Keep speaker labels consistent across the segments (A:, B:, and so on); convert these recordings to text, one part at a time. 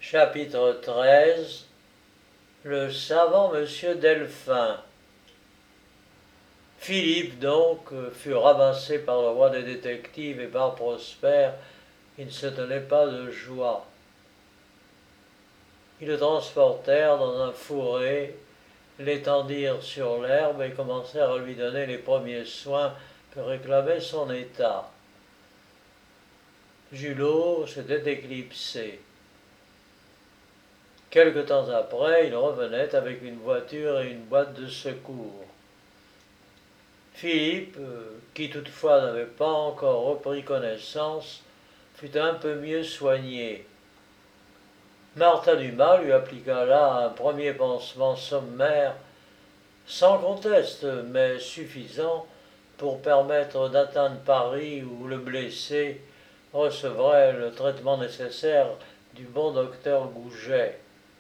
A: Chapitre 13. Le savant monsieur Delphin. Philippe, donc, fut ramassé par le roi des détectives et par Prosper, qui ne se tenait pas de joie. Ils le transportèrent dans un fourré, l'étendirent sur l'herbe et commencèrent à lui donner les premiers soins que réclamait son état. Julot s'était éclipsé. Quelque temps après, il revenait avec une voiture et une boîte de secours. Philippe, qui toutefois n'avait pas encore repris connaissance, fut un peu mieux soigné. Martin Dumas lui appliqua là un premier pansement sommaire, sans conteste, mais suffisant pour permettre d'atteindre Paris où le blessé recevrait le traitement nécessaire du bon docteur Gouget.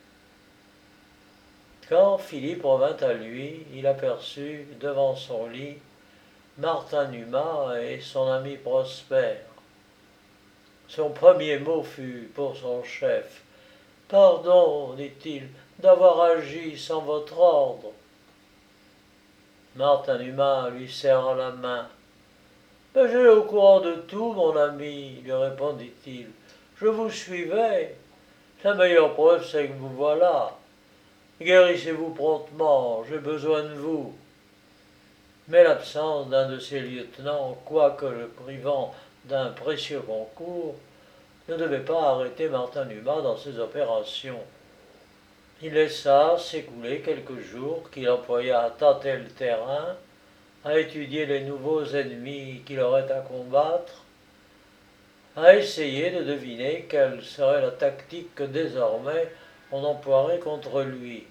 A: Quand Philippe revint à lui, il aperçut devant son lit Martin Dumas et son ami Prosper. Son premier mot fut pour son chef. « Pardon, dit-il, d'avoir agi sans votre ordre. » Martin Dumas lui serra la main. « Mais j'ai au courant de tout, mon ami, lui répondit-il. Je vous suivais. La meilleure preuve, c'est que vous voilà. Guérissez-vous promptement, j'ai besoin de vous. » Mais l'absence d'un de ses lieutenants, quoique le privant d'un précieux concours, ne devait pas arrêter Martin Dumas dans ses opérations. Il laissa s'écouler quelques jours qu'il employa à tâter le terrain, à étudier les nouveaux ennemis qu'il aurait à combattre, à essayer de deviner quelle serait la tactique que désormais on emploierait contre lui.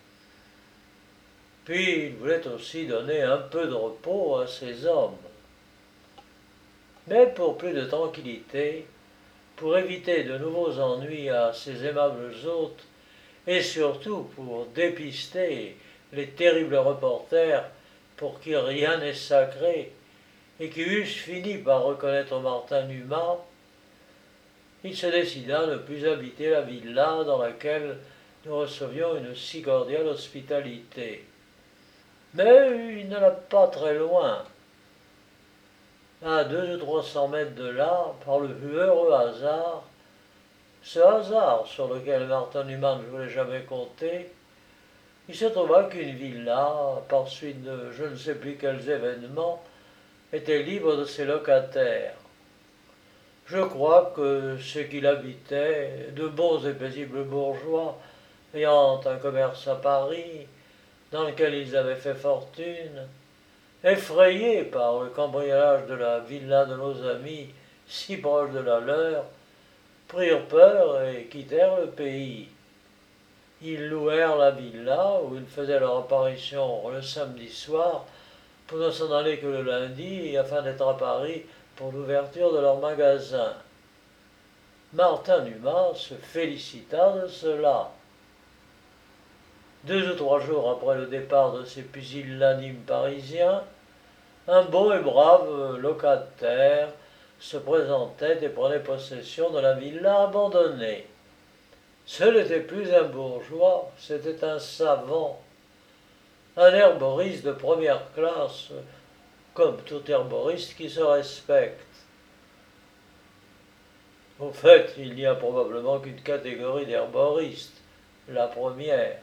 A: Puis il voulait aussi donner un peu de repos à ses hommes. Mais pour plus de tranquillité, pour éviter de nouveaux ennuis à ses aimables hôtes, et surtout pour dépister les terribles reporters pour qui rien n'est sacré, et qui eussent fini par reconnaître Martin Dumas, il se décida à ne plus habiter la villa dans laquelle nous recevions une si cordiale hospitalité. Mais il n'alla pas très loin. À 200 ou 300 mètres de là, par le heureux hasard, ce hasard sur lequel Martin Dumas ne voulait jamais compter, il se trouva qu'une villa, par suite de je ne sais plus quels événements, était libre de ses locataires. Je crois que ceux qui l'habitaient, de bons et paisibles bourgeois, ayant un commerce à Paris, dans lequel ils avaient fait fortune, effrayés par le cambriolage de la villa de nos amis, si proche de la leur, prirent peur et quittèrent le pays. Ils louèrent la villa où ils faisaient leur apparition le samedi soir pour ne s'en aller que le lundi afin d'être à Paris pour l'ouverture de leur magasin. Martin Dumas se félicita de cela. 2 ou 3 jours après le départ de ces pusillanimes parisiens, un beau et brave locataire se présentait et prenait possession de la villa abandonnée. Ce n'était plus un bourgeois, c'était un savant, un herboriste de première classe, comme tout herboriste qui se respecte. Au fait, il n'y a probablement qu'une catégorie d'herboristes, la première.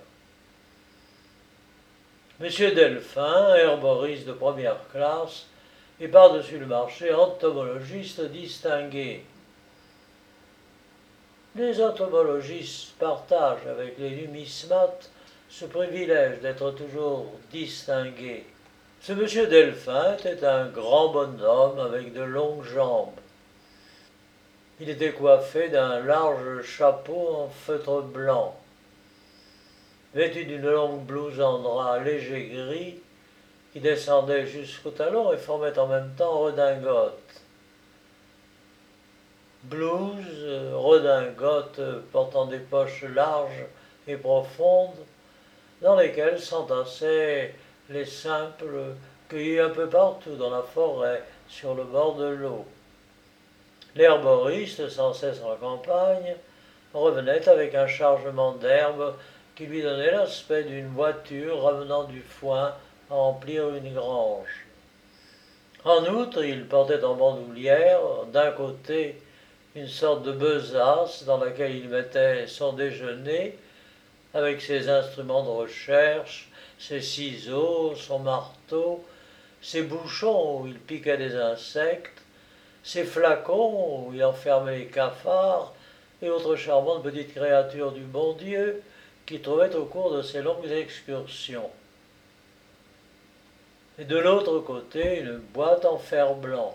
A: Monsieur Delphin, herboriste de première classe, et par-dessus le marché, entomologiste distingué. Les entomologistes partagent avec les numismates ce privilège d'être toujours distingués. Ce monsieur Delphin était un grand bonhomme avec de longues jambes. Il était coiffé d'un large chapeau en feutre blanc. Vêtu d'une longue blouse en drap léger gris qui descendait jusqu'au talon et formait en même temps redingote. Blouse, redingote portant des poches larges et profondes dans lesquelles s'entassaient les simples cueillis un peu partout dans la forêt sur le bord de l'eau. L'herboriste, sans cesse en campagne, revenait avec un chargement d'herbe qui lui donnait l'aspect d'une voiture ramenant du foin à remplir une grange. En outre, il portait en bandoulière, d'un côté, une sorte de besace dans laquelle il mettait son déjeuner, avec ses instruments de recherche, ses ciseaux, son marteau, ses bouchons où il piquait des insectes, ses flacons où il enfermait les cafards et autres charmantes petites créatures du bon Dieu qu'il trouvait au cours de ses longues excursions. Et de l'autre côté, une boîte en fer blanc.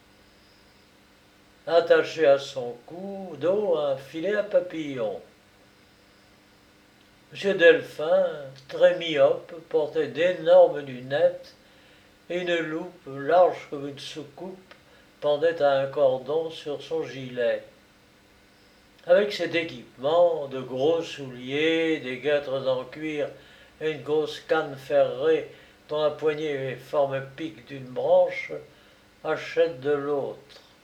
A: Attaché à son cou dos un filet à papillons. M. Delphin, très myope, portait d'énormes lunettes et une loupe large comme une soucoupe pendait à un cordon sur son gilet. Avec cet équipement, de gros souliers, des guêtres en cuir et une grosse canne ferrée dont la poignée forme pic d'une branche, achète de l'autre.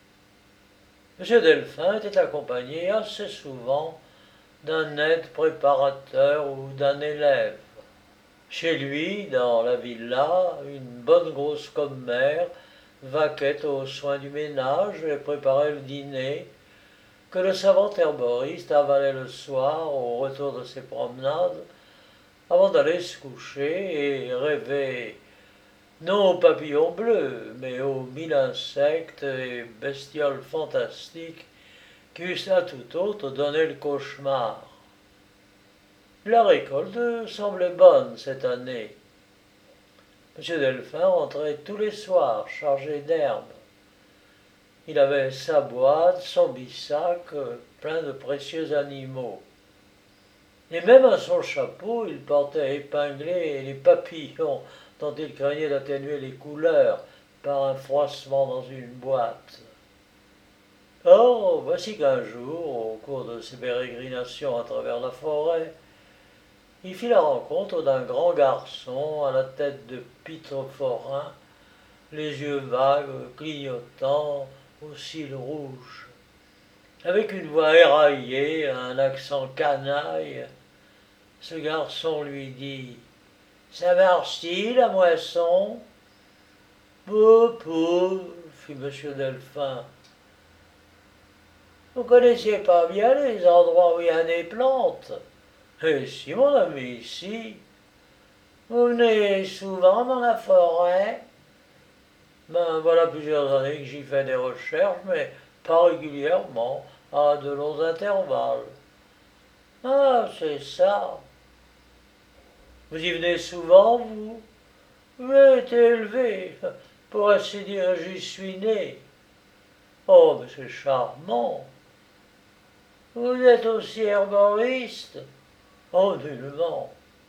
A: M. Delphin était accompagné assez souvent d'un aide préparateur ou d'un élève. Chez lui, dans la villa, une bonne grosse commère vaquait aux soins du ménage et préparait le dîner, que le savant herboriste avalait le soir au retour de ses promenades, avant d'aller se coucher et rêver non aux papillons bleus, mais aux mille insectes et bestioles fantastiques qui eussent à tout autre donné le cauchemar. La récolte semblait bonne cette année. M. Delphin rentrait tous les soirs chargé d'herbes. Il avait sa boîte, son bissac, plein de précieux animaux. Et même à son chapeau, il portait épinglés les papillons dont il craignait d'atténuer les couleurs par un froissement dans une boîte. Or, voici qu'un jour, au cours de ses pérégrinations à travers la forêt, il fit la rencontre d'un grand garçon à la tête de pitre forain, les yeux vagues, clignotants, aux cils rouges. Avec une voix éraillée, un accent canaille, ce garçon lui dit « Ça marche-t-il, la moisson ?» « Peu, fit M. Delphin. « Vous connaissiez pas bien les endroits où il y a des plantes ?»« Eh si, mon ami, si. Vous venez souvent dans la forêt ?»« Ben, voilà plusieurs années que j'y fais des recherches, mais pas régulièrement, à de longs intervalles. »« Ah, c'est ça. Vous y venez souvent, vous ? » ?»« J'ai été élevé, pour ainsi dire, j'y suis né. »« Oh, mais c'est charmant. Vous êtes aussi herboriste ? » ?»« Oh, nullement. »«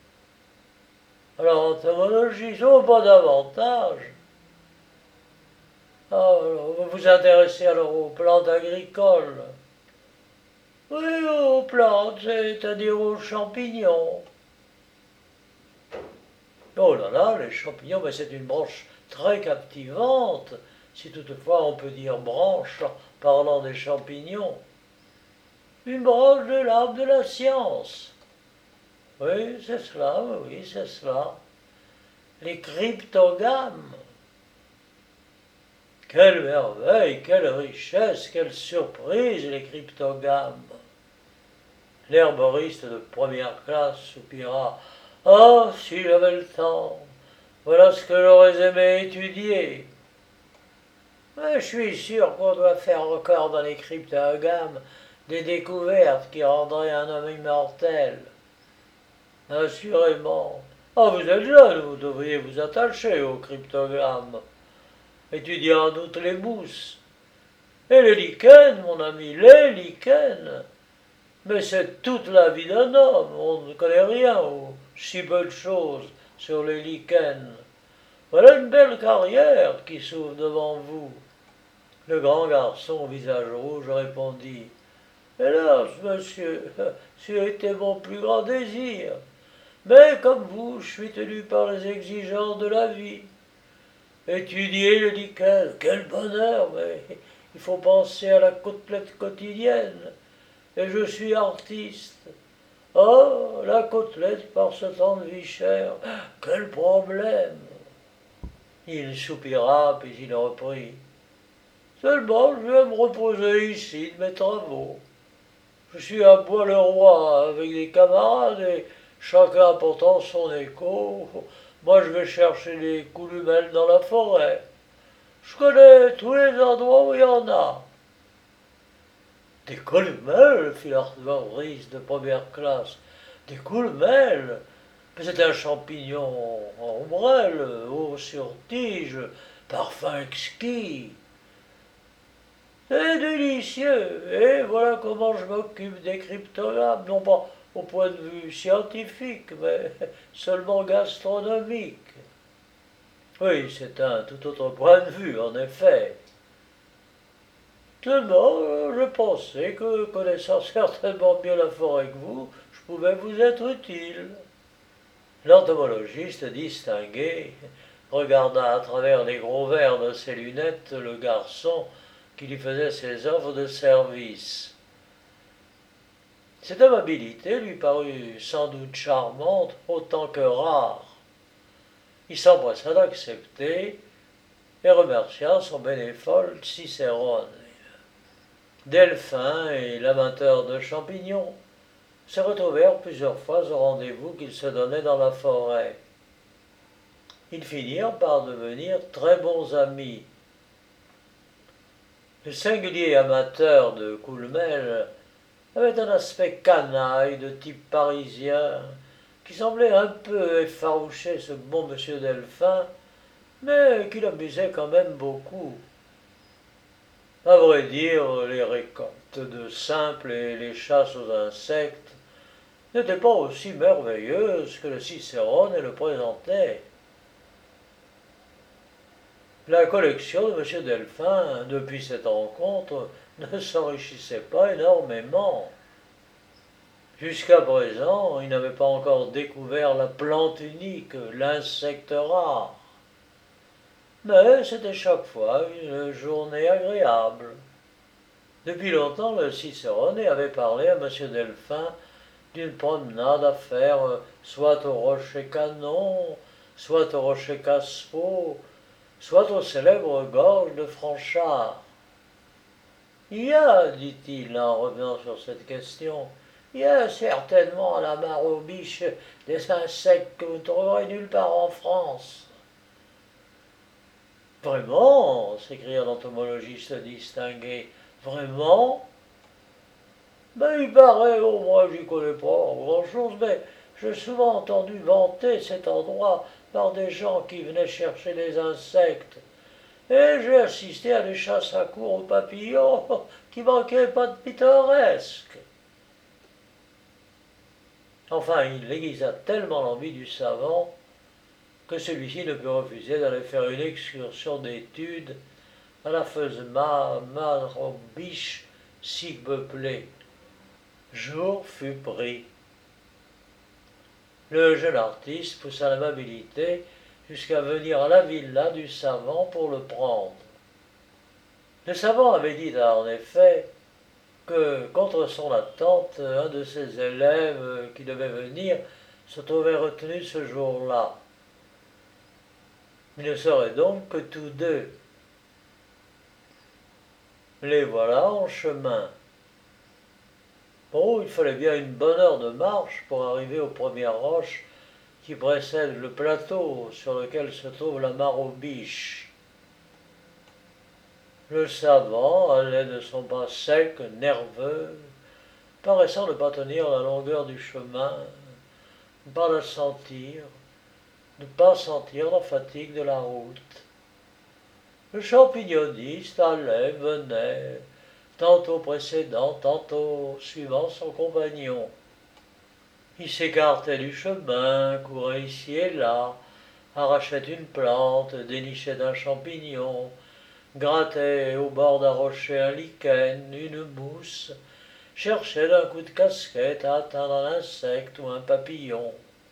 A: Alors, entomologiste, oh, pas davantage. » »« Ah, vous vous intéressez alors aux plantes agricoles ? » ?»« Oui, aux plantes, c'est-à-dire aux champignons. » Oh là là, les champignons, mais c'est une branche très captivante, si toutefois on peut dire branche en parlant des champignons. Une branche de l'arbre de la science. Oui, c'est cela, oui, c'est cela. Les cryptogames. Quelle merveille, quelle richesse, quelle surprise, les cryptogames. L'herboriste de première classe soupira. Ah, si j'avais le temps, voilà ce que j'aurais aimé étudier. Mais je suis sûr qu'on doit faire encore dans les cryptogames des découvertes qui rendraient un homme immortel. Assurément. Ah, vous êtes jeune, vous devriez vous attacher aux cryptogrammes. Étudier en doute les mousses. Et les lichens, mon ami, les lichens. Mais c'est toute la vie d'un homme, on ne connaît rien ou si peu de choses sur les lichens. Voilà une belle carrière qui s'ouvre devant vous. Le grand garçon au visage rouge répondit « Hélas, monsieur, c'était mon plus grand désir. Mais comme vous, je suis tenu par les exigences de la vie. Étudier le lichen, quel bonheur, mais il faut penser à la côtelette quotidienne. et je suis artiste. Oh, la côtelette par ce temps de vie chère, quel problème! Il soupira, puis il reprit. Seulement, je vais me reposer ici de mes travaux. Je suis à Bois-le-Roi avec des camarades et chacun apportant son écho. Moi, je vais chercher des coulumelles dans la forêt. Je connais tous les endroits où il y en a. Des coulumelles, fit l'arboriste de première classe. Des coulumelles. Mais c'est un champignon en ombrelle, haut sur tige, parfum exquis. C'est délicieux, et voilà comment je m'occupe des cryptogrammes, non pas au point de vue scientifique, mais seulement gastronomique. Oui, c'est un tout autre point de vue, en effet. Seulement, je pensais que, connaissant certainement mieux la forêt que vous, je pouvais vous être utile. L'entomologiste distingué regarda à travers les gros verres de ses lunettes le garçon qui lui faisait ses offres de service. Cette amabilité lui parut sans doute charmante autant que rare. Il s'empressa d'accepter et remercia son bénévole Cicérone. Delphin et l'amateur de champignons se retrouvèrent plusieurs fois au rendez-vous qu'ils se donnaient dans la forêt. Ils finirent par devenir très bons amis. Le singulier amateur de Coulmel avait un aspect canaille de type parisien qui semblait un peu effaroucher ce bon monsieur Delphin, mais qui l'amusait quand même beaucoup. À vrai dire, les récoltes de simples et les chasses aux insectes n'étaient pas aussi merveilleuses que le Cicérone le présentait. La collection de M. Delphin, depuis cette rencontre, ne s'enrichissait pas énormément. Jusqu'à présent, il n'avait pas encore découvert la plante unique, l'insecte rare. Mais c'était chaque fois une journée agréable. Depuis longtemps, le Cicérone avait parlé à M. Delphin d'une promenade à faire soit au rocher Canon, soit au rocher Caspeau, soit aux célèbres gorges de Franchard. Il y a, dit-il en revenant sur cette question, il y a certainement à la mare aux biches des insectes que vous trouverez nulle part en France. Vraiment, s'écria l'entomologiste distingué, vraiment? Ben, il paraît, moi j'y connais pas grand-chose, mais j'ai souvent entendu vanter cet endroit par des gens qui venaient chercher des insectes. Et j'ai assisté à des chasses à courre aux papillons qui manquaient pas de pittoresques. Enfin, il aiguisa tellement l'envie du savant que celui-ci ne put refuser d'aller faire une excursion d'études à la fameuse mare aux biches si peuplée. Jour fut pris. Le jeune artiste poussa l'amabilité jusqu'à venir à la villa du savant pour le prendre. Le savant avait dit en effet que, contre son attente, un de ses élèves qui devait venir se trouvait retenu ce jour-là. Il ne serait donc que tous deux. Les voilà en chemin. Oh, il fallait bien une bonne heure de marche pour arriver aux premières roches qui précèdent le plateau sur lequel se trouve la mare aux biches. Le savant allait de son pas sec, nerveux, paraissant ne pas tenir la longueur du chemin, ne pas la sentir, ne pas sentir la fatigue de la route. Le champignoniste allait, venait, tantôt précédant, tantôt suivant son compagnon. Il s'écartait du chemin, courait ici et là, arrachait une plante, dénichait un champignon, grattait au bord d'un rocher un lichen, une mousse, cherchait d'un coup de casquette à atteindre un insecte ou un papillon.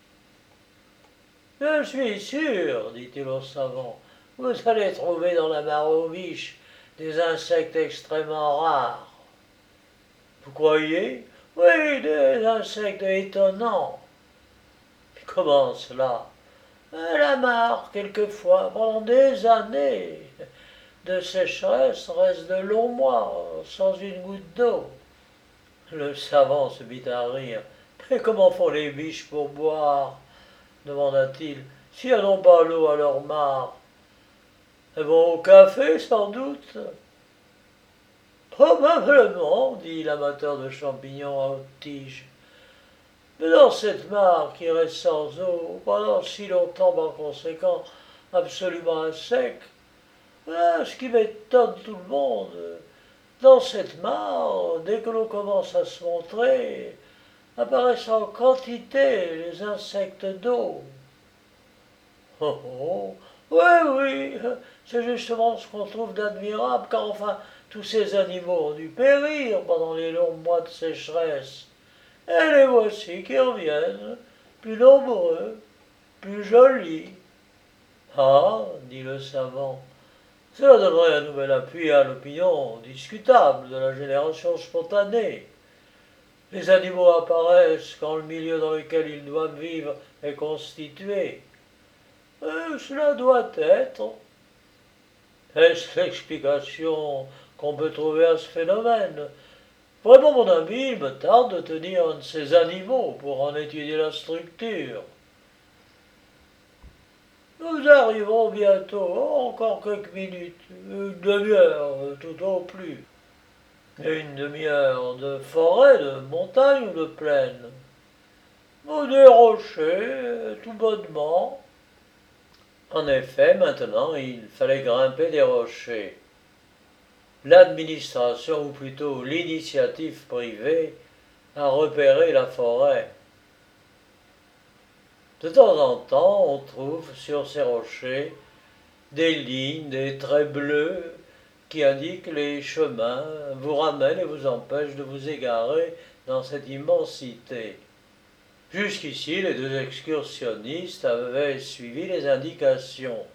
A: Je suis sûr, dit-il au savant, vous allez trouver dans la mare aux biches des insectes extrêmement rares. Vous croyez? Oui, des insectes étonnants. Mais comment cela? La mare, quelquefois, pendant des années de sécheresse, reste de longs mois sans une goutte d'eau. Le savant se mit à rire. Mais comment font les biches pour boire? Demanda-t-il. Si elles n'ont pas l'eau à leur mare, elles vont au café sans doute. Probablement, dit l'amateur de champignons à haute tige. Mais dans cette mare qui reste sans eau pendant si longtemps par conséquent absolument à sec, voilà ce qui m'étonne tout le monde. Dans cette mare, dès que l'eau commence à se montrer, apparaissent en quantité les insectes d'eau. Oh oh, oui, oui, c'est justement ce qu'on trouve d'admirable, car enfin, tous ces animaux ont dû périr pendant les longs mois de sécheresse. Et les voici qui reviennent, plus nombreux, plus jolis. Ah, dit le savant, cela donnerait un nouvel appui à l'opinion discutable de la génération spontanée. Les animaux apparaissent quand le milieu dans lequel ils doivent vivre est constitué. Cela doit être. Est-ce l'explication qu'on peut trouver à ce phénomène? Vraiment, mon ami, il me tarde de tenir un de ces animaux pour en étudier la structure. Nous arriverons bientôt, encore quelques minutes, une demi-heure, tout au plus. Et une demi-heure de forêt, de montagne ou de plaine? Des rochers, tout bonnement. En effet, maintenant, il fallait grimper des rochers. L'administration, ou plutôt l'initiative privée, a repéré la forêt. De temps en temps, on trouve sur ces rochers des lignes, des traits bleus qui indiquent les chemins, vous ramènent et vous empêchent de vous égarer dans cette immensité. Jusqu'ici, les deux excursionnistes avaient suivi les indications.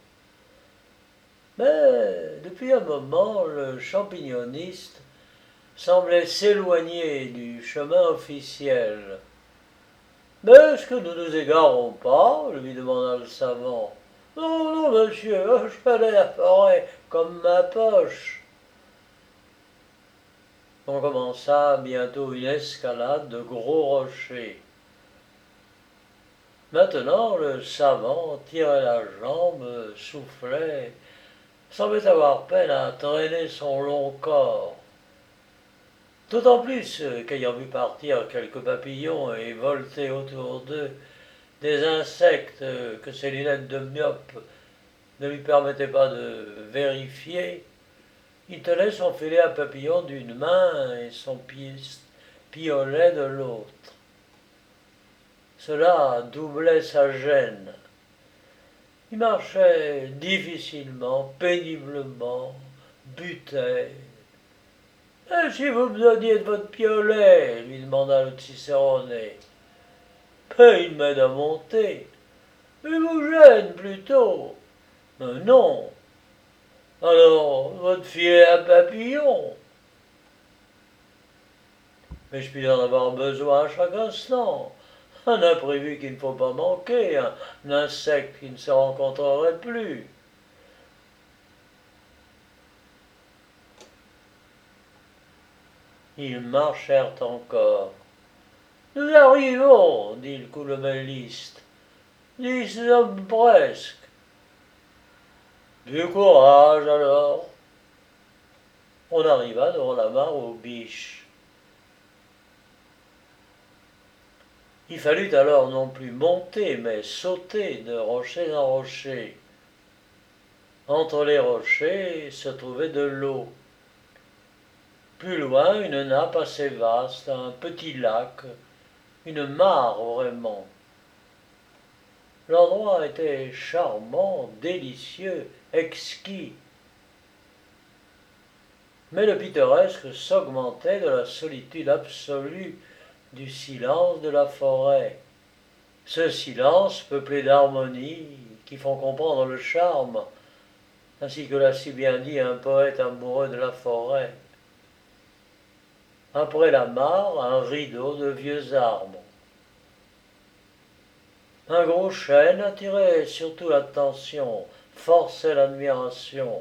A: Mais depuis un moment, le champignoniste semblait s'éloigner du chemin officiel. Mais est-ce que nous nous égarons pas? Lui demanda le savant. Non, non, monsieur, je connais la forêt comme ma poche. On commença bientôt une escalade de gros rochers. Maintenant, le savant tirait la jambe, soufflait, semblait avoir peine à traîner son long corps. D'autant plus qu'ayant vu partir quelques papillons et volter autour d'eux des insectes que ses lunettes de myope ne lui permettaient pas de vérifier, il tenait son filet à papillon d'une main et son piolet de l'autre. Cela doublait sa gêne. Il marchait difficilement, péniblement, butait. Et si vous me donniez de votre piolet, lui demanda le Cicerone. Il m'aide à monter. Il vous gêne plutôt. Mais non. Alors, votre filet à papillon. Mais je puis en avoir besoin à chaque instant. Un imprévu qu'il ne faut pas manquer, un insecte qui ne se rencontrerait plus. Ils marchèrent encore. Nous arrivons, dit le coulomelliste. 10 hommes presque. Du courage alors. On arriva devant la mare aux biches. Il fallut alors non plus monter, mais sauter de rocher en rocher. Entre les rochers se trouvait de l'eau. Plus loin, une nappe assez vaste, un petit lac, une mare vraiment. L'endroit était charmant, délicieux, exquis. Mais le pittoresque s'augmentait de la solitude absolue du silence de la forêt. Ce silence peuplé d'harmonies qui font comprendre le charme, ainsi que l'a si bien dit un poète amoureux de la forêt. Après la mare, un rideau de vieux arbres. Un gros chêne attirait surtout l'attention, forçait l'admiration.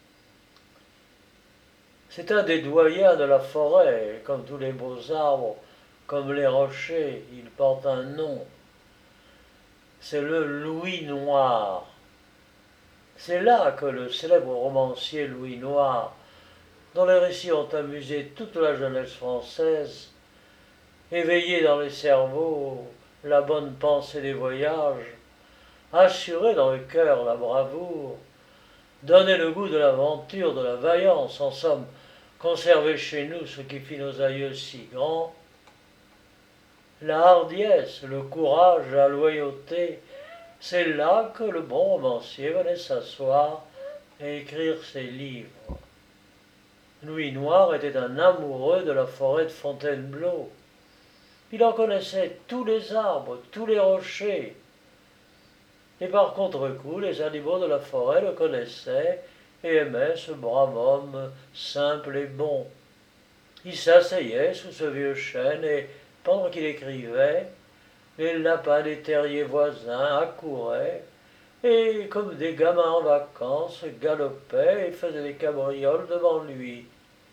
A: C'est un des doyens de la forêt, comme tous les beaux arbres, comme les rochers, il porte un nom. C'est le Louis Noir. C'est là que le célèbre romancier Louis Noir, dont les récits ont amusé toute la jeunesse française, éveillé dans les cerveaux la bonne pensée des voyages, assuré dans le cœur la bravoure, donné le goût de l'aventure, de la vaillance, en somme, conservé chez nous ce qui fit nos aïeux si grands, la hardiesse, le courage, la loyauté, c'est là que le bon romancier venait s'asseoir et écrire ses livres. Louis Noir était un amoureux de la forêt de Fontainebleau. Il en connaissait tous les arbres, tous les rochers. Et par contre-coup, les animaux de la forêt le connaissaient et aimaient ce brave homme simple et bon. Il s'asseyait sous ce vieux chêne et, pendant qu'il écrivait, les lapins des terriers voisins accouraient et, comme des gamins en vacances, galopaient et faisaient des cabrioles devant lui.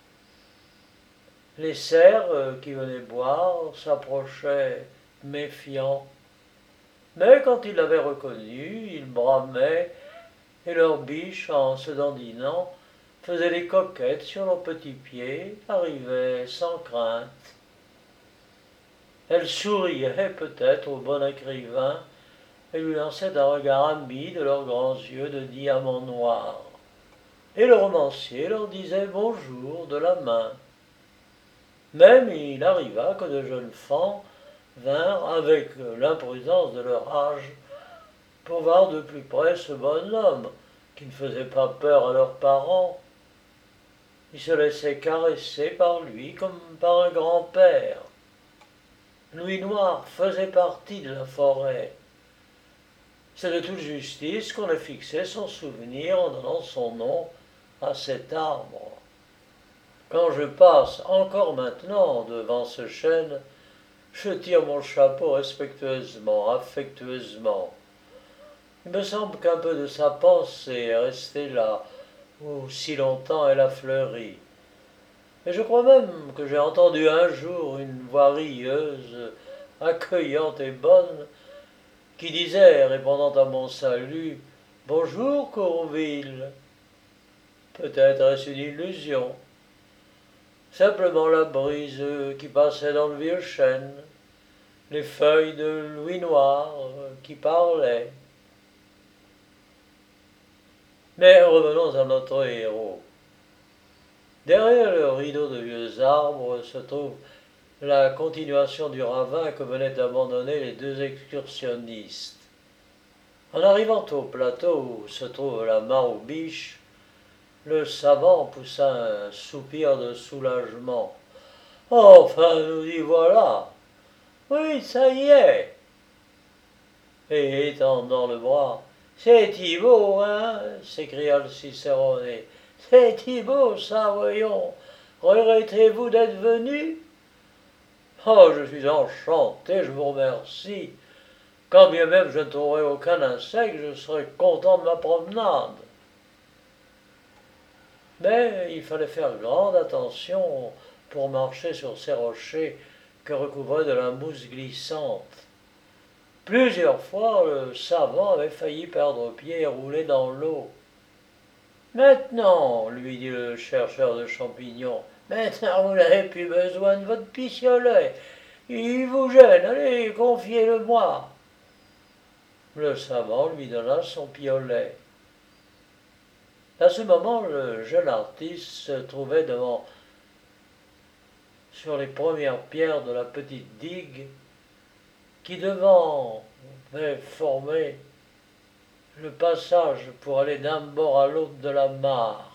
A: Les cerfs qui venaient boire s'approchaient méfiants. Mais quand ils l'avaient reconnu, ils bramaient et leurs biches, en se dandinant, faisaient des coquettes sur leurs petits pieds, arrivaient sans crainte. Elles souriaient peut-être au bon écrivain et lui lançaient un regard ami de leurs grands yeux de diamant noir. Et le romancier leur disait bonjour de la main. Même il arriva que de jeunes fans vinrent, avec l'imprudence de leur âge, pour voir de plus près ce bonhomme, qui ne faisait pas peur à leurs parents. Ils se laissaient caresser par lui comme par un grand-père. Louis Noir faisait partie de la forêt. C'est de toute justice qu'on a fixé son souvenir en donnant son nom à cet arbre. Quand je passe encore maintenant devant ce chêne, je tire mon chapeau respectueusement, affectueusement. Il me semble qu'un peu de sa pensée est resté là, où si longtemps elle a fleuri. Et je crois même que j'ai entendu un jour une voix rieuse, accueillante et bonne, qui disait, répondant à mon salut, bonjour Courville. Peut-être est-ce une illusion. Simplement la brise qui passait dans le vieux chêne, les feuilles de Louis Noir qui parlaient. Mais revenons à notre héros. Derrière le rideau de vieux arbres se trouve la continuation du ravin que venaient d'abandonner les deux excursionnistes. En arrivant au plateau où se trouve la mare aux biches, le savant poussa un soupir de soulagement. Enfin, nous y voilà. Oui, ça y est. Et étendant le bras, c'est Thibaut, hein s'écria le Cicéroné. C'est Thibaut, ça, voyons. Regrettez-vous d'être venu? Oh, je suis enchanté, je vous remercie. Quand bien même je ne trouverai aucun insecte, je serai content de ma promenade. Mais il fallait faire grande attention pour marcher sur ces rochers que recouvrait de la mousse glissante. Plusieurs fois, le savant avait failli perdre pied et rouler dans l'eau. Maintenant, lui dit le chercheur de champignons, maintenant vous n'avez plus besoin de votre pistolet. Il vous gêne, allez, confiez-le-moi. Le savant lui donna son piolet. À ce moment, le jeune artiste se trouvait sur les premières pierres de la petite digue qui devait former le passage pour aller d'un bord à l'autre de la mare.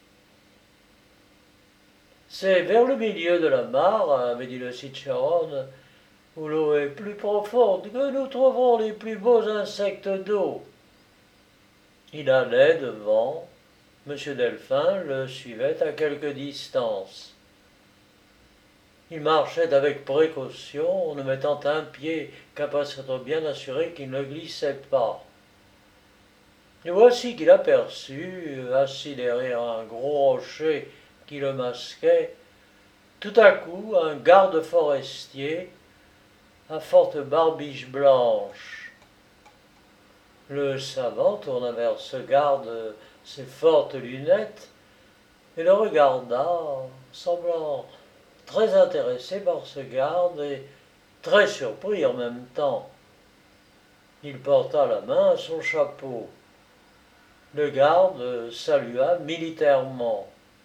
A: C'est vers le milieu de la mare, avait dit le Cicérone, où l'eau est plus profonde, que nous trouverons les plus beaux insectes d'eau. Il allait devant, M. Delphin le suivait à quelque distance. Il marchait avec précaution, ne mettant un pied qu'à être bien assuré qu'il ne glissait pas. Et voici qu'il aperçut, assis derrière un gros rocher qui le masquait, tout à coup un garde forestier à forte barbiche blanche. Le savant tourna vers ce garde ses fortes lunettes et le regarda, semblant très intéressé par ce garde et très surpris en même temps. Il porta la main à son chapeau. Le garde salua militairement,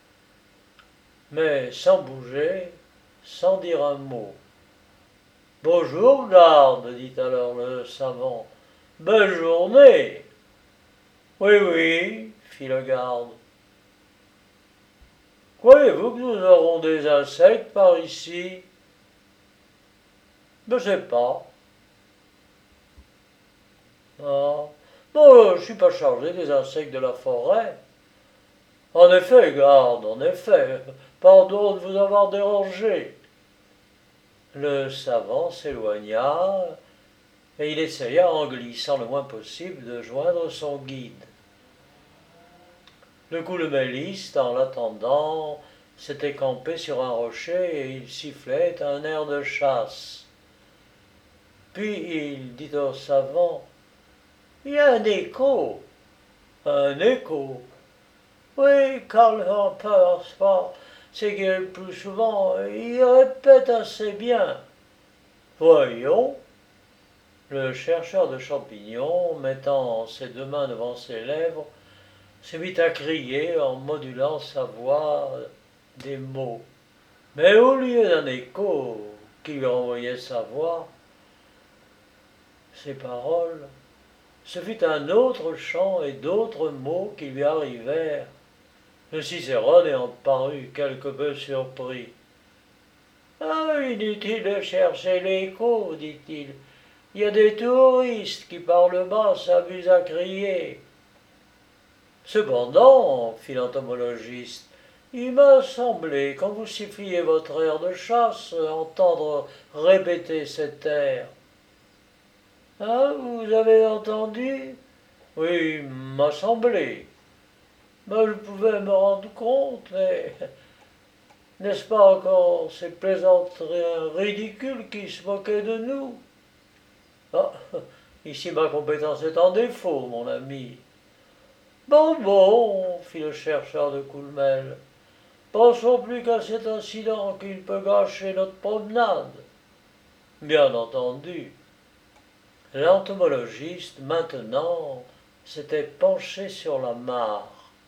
A: mais sans bouger, sans dire un mot. Bonjour, garde, dit alors le savant. Belle journée. Oui, oui, fit le garde. Croyez-vous que nous aurons des insectes par ici? Je ne sais pas. Ah. Non, je ne suis pas chargé des insectes de la forêt. En effet, garde, en effet. Pardon de vous avoir dérangé. Le savant s'éloigna et il essaya, en glissant le moins possible, de joindre son guide. Le couloméliste, en l'attendant, s'était campé sur un rocher et il sifflait un air de chasse. Puis il dit au savant: « Il y a un écho. » Un écho? Oui, car le vampire, c'est que le plus souvent, il répète assez bien. Voyons. Le chercheur de champignons, mettant ses deux mains devant ses lèvres, se mit à crier en modulant sa voix des mots. Mais au lieu d'un écho qui lui renvoyait sa voix, ses paroles, ce fut un autre chant et d'autres mots qui lui arrivèrent. Le Cicérone ayant paru quelque peu surpris. Ah, inutile de chercher l'écho, dit-il. Il y a des touristes qui par le bas s'amusent à crier. Cependant, fit l'entomologiste, il m'a semblé, quand vous siffliez votre air de chasse, entendre répéter cet air. Ah, vous avez entendu? Oui, m'a semblé. Mais je pouvais me rendre compte, mais n'est-ce pas encore ces plaisanteries ridicules qui se moquaient de nous? Ah, ici ma compétence est en défaut, mon ami. Bon, bon, fit le chercheur de Coulmel. Pensons plus qu'à cet incident qui peut gâcher notre promenade. Bien entendu. L'entomologiste, maintenant, s'était penché sur la mare.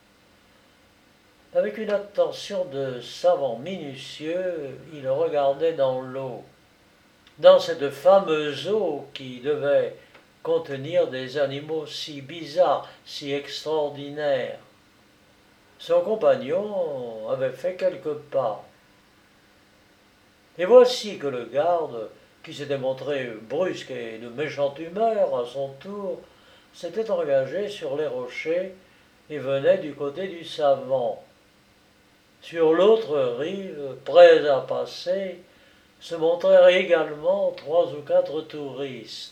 A: Avec une attention de savant minutieux, il regardait dans l'eau. Dans cette fameuse eau qui devait contenir des animaux si bizarres, si extraordinaires. Son compagnon avait fait quelques pas. Et voici que le garde, qui s'était montré brusque et de méchante humeur à son tour, s'était engagé sur les rochers et venait du côté du savant. Sur l'autre rive, prêts à passer, se montrèrent également 3 ou 4 touristes.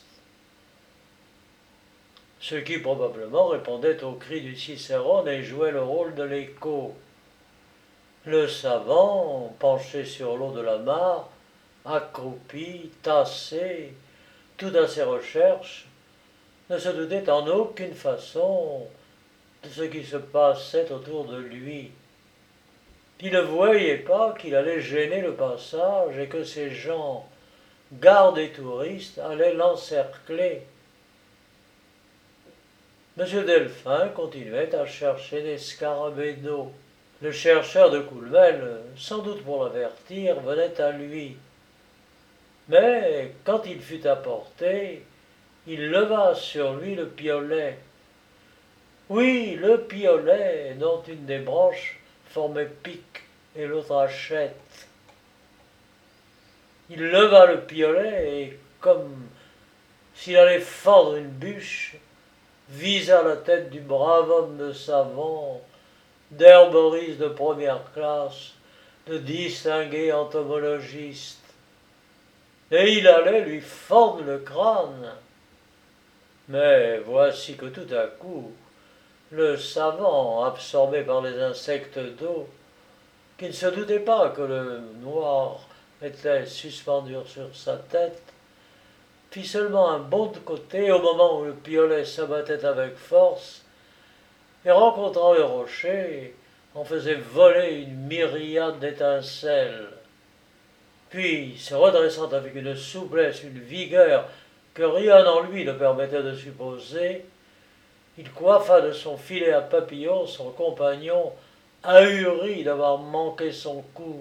A: Ceux qui probablement répondaient aux cris du Cicérone et jouaient le rôle de l'écho. Le savant, penché sur l'eau de la mare, accroupi, tassé, tout à ses recherches, ne se doutait en aucune façon de ce qui se passait autour de lui. Il ne voyait pas qu'il allait gêner le passage et que ces gens, gardes et touristes, allaient l'encercler. M. Delphin continuait à chercher des scarabées d'eau. Le chercheur de Coulmel, sans doute pour l'avertir, venait à lui. Mais quand il fut à portée, il leva sur lui le piolet. Oui, le piolet, dont une des branches formait pic et l'autre hachette. Il leva le piolet et, comme s'il allait fendre une bûche, visa la tête du brave homme de savant, d'herboriste de première classe, de distingués entomologistes, et il allait lui fendre le crâne. Mais voici que tout à coup, le savant, absorbé par les insectes d'eau, qui ne se doutait pas que le noir était suspendu sur sa tête, fit seulement un bond de côté au moment où le piolet s'abattait avec force, et rencontrant le rocher, en faisait voler une myriade d'étincelles. Puis, se redressant avec une souplesse, une vigueur que rien en lui ne permettait de supposer, il coiffa de son filet à papillons son compagnon, ahuri d'avoir manqué son coup.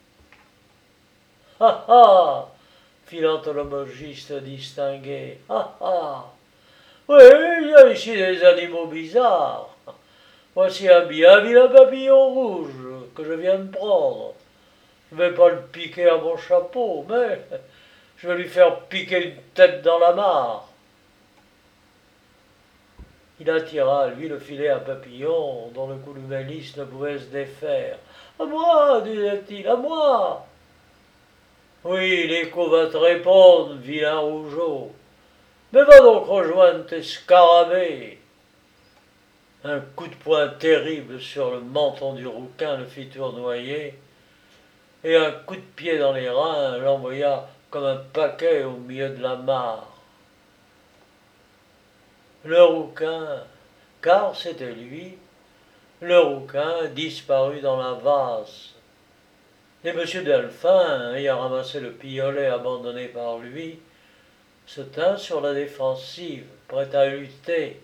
A: Ha ha, fit l'entomologiste distingué. Ha ha. Oui, il y a ici des animaux bizarres. Voici un bien vilain papillon rouge que je viens de prendre. Je ne vais pas le piquer à mon chapeau, mais je vais lui faire piquer une tête dans la mare. Il attira, lui, le filet à papillon, dont le couloumélis ne pouvait se défaire. À moi, disait-il, à moi. Oui, l'écho va te répondre, vilain rougeau. Mais va donc rejoindre tes scarabées. Un coup de poing terrible sur le menton du rouquin le fit tournoyer, et un coup de pied dans les reins l'envoya comme un paquet au milieu de la mare. Le rouquin, car c'était lui, le rouquin disparut dans la vase. Et M. Delphin, ayant ramassé le piolet abandonné par lui, se tint sur la défensive, prêt à lutter.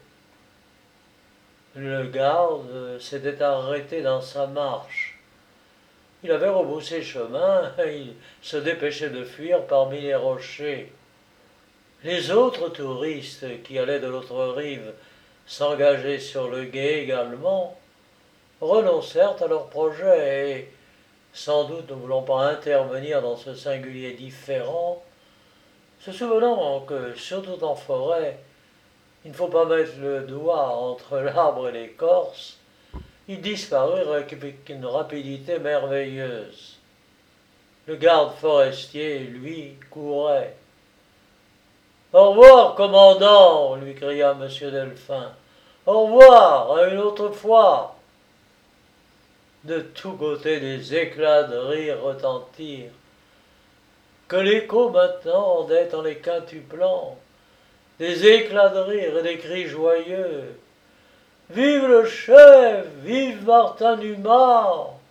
A: Le garde s'était arrêté dans sa marche. Il avait rebroussé chemin et il se dépêchait de fuir parmi les rochers. Les autres touristes qui allaient de l'autre rive s'engager sur le gué également renoncèrent à leur projet et, sans doute ne voulant pas intervenir dans ce singulier différend, se souvenant que, surtout en forêt, il ne faut pas mettre le doigt entre l'arbre et l'écorce, ils disparurent avec une rapidité merveilleuse. Le garde forestier, lui, courait. Au revoir, commandant, lui cria M. Delphin. Au revoir, à une autre fois. De tous côtés, des éclats de rire retentirent, que l'écho maintenant rendait en les quintuplant, des éclats de rire et des cris joyeux. Vive le chef, vive Martin Dumas!